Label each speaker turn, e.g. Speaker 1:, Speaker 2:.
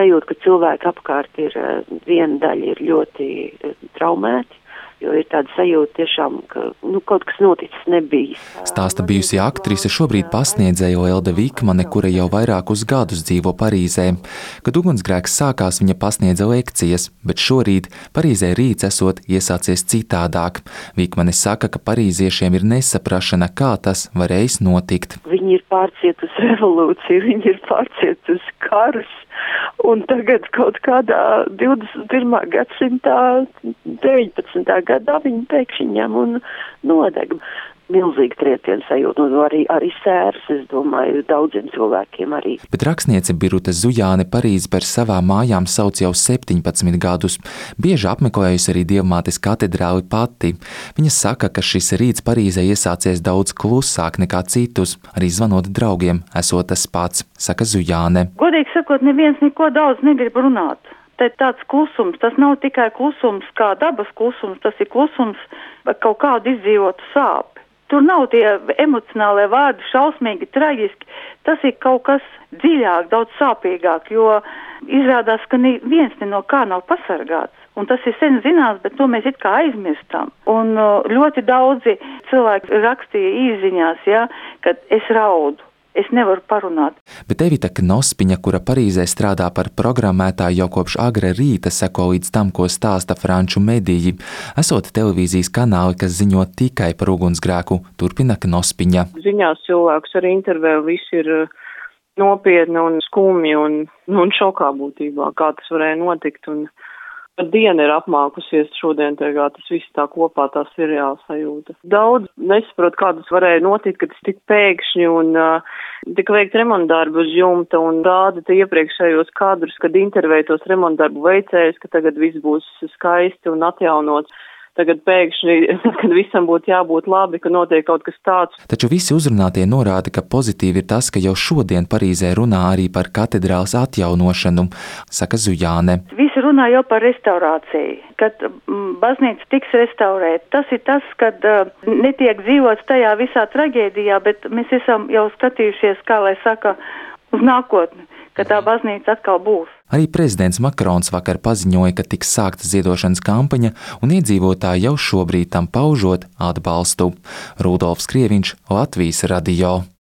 Speaker 1: sajūta, ka cilvēki apkārt ir, viena daļa ir ļoti traumēti, jo ir tāda sajūta tiešām, ka kaut kas noticis nebijis.
Speaker 2: Stāsta bijusī aktrise, šobrīd pasniedzēja Elde Vikmane, kura jau vairākus gadus dzīvo Parīzē. Kad ugunsgrēks sākās, viņa pasniedza lekcijas, bet šorīt Parīzē rīts esot iesācies citādāk. Vikmane saka, ka parīziešiem ir nesaprašana, kā tas varējis notikt.
Speaker 1: Viņi ir pārcietusi revolūciju, viņi ir pārcietusi karus. Un tagad kaut kādā 21. gadsimtā, 19. gadā viņi pēkšņi ņem un nodeg. Milzīgi triecienu sajūta, un arī sēras, es domāju, daudziem cilvēkiem arī.
Speaker 2: Bet rakstniece Birute Zujāne Parīzi par savām mājām sauc jau 17 gadus. Bieži apmeklējusi arī Dievmātes katedrāli pati. Viņa saka, ka šis rīts Parīzē iesācies daudz klusāk nekā citus, arī zvanot draugiem, esot tas pats, saka Zujāne.
Speaker 3: Godīgi sakot, neviens neko daudz negrib runāt. Te tāds klusums, tas nav tikai klusums kā dabas klusums, tas ir klusums kaut kādu izdzīvotu sāpi. Tur nav tie emocionālie vārdi šausmīgi, traģiski, tas ir kaut kas dziļāk, daudz sāpīgāk, jo izrādās, ka neviens no kā nav pasargāts. Un tas ir sen zināms, bet to mēs it kā aizmirstam. Un ļoti daudzi cilvēki rakstīja īsziņās, kad es raudu. Es nevaru parunāt.
Speaker 2: Bet Evita Knospiņa, kura Parīzē strādā par programmētāju jau kopš agra rīta, seko līdz tam, ko stāsta franču mediji. Esot televīzijas kanāli, kas ziņo tikai par ugunsgrēku, turpina Knospiņa.
Speaker 4: Ziņās cilvēkus arī intervē, visi ir nopietni un skumji un šokā būtībā, kā tas varēja notikt. Un diena ir apmākusies šodien, tas viss tā kopā, tā seriāla sajūta. Daudz nesaprot, kā tas varēja notikt, kad tas tik pēkšņi un tika veikt remontdarbu uz jumta un rāda iepriekšējos kadrus, kad intervēja tos remontdarbu veicējus, ka tagad viss būs skaisti un atjaunots. Tagad pēkšņi, kad visam būtu jābūt labi, ka notiek kaut kas tāds.
Speaker 2: Taču visi uzrunātie norāda, ka pozitīvi ir tas, ka jau šodien Parīzē runā arī par katedrāles atjaunošanu, saka Zujāne.
Speaker 3: Visi runā jau par restaurāciju, kad baznīca tiks restaurēta. Tas ir tas, kad netiek dzīvots tajā visā traģēdijā, bet mēs esam jau skatījušies, kā lai saka, uz nākotni, ka tā baznīca atkal būs.
Speaker 2: Arī prezidents Makrons vakar paziņoja, ka tiks sākta ziedošanas kampaņa un iedzīvotāji jau šobrīd tam paužot atbalstu. Rudolfs Krieviņš, Latvijas radio.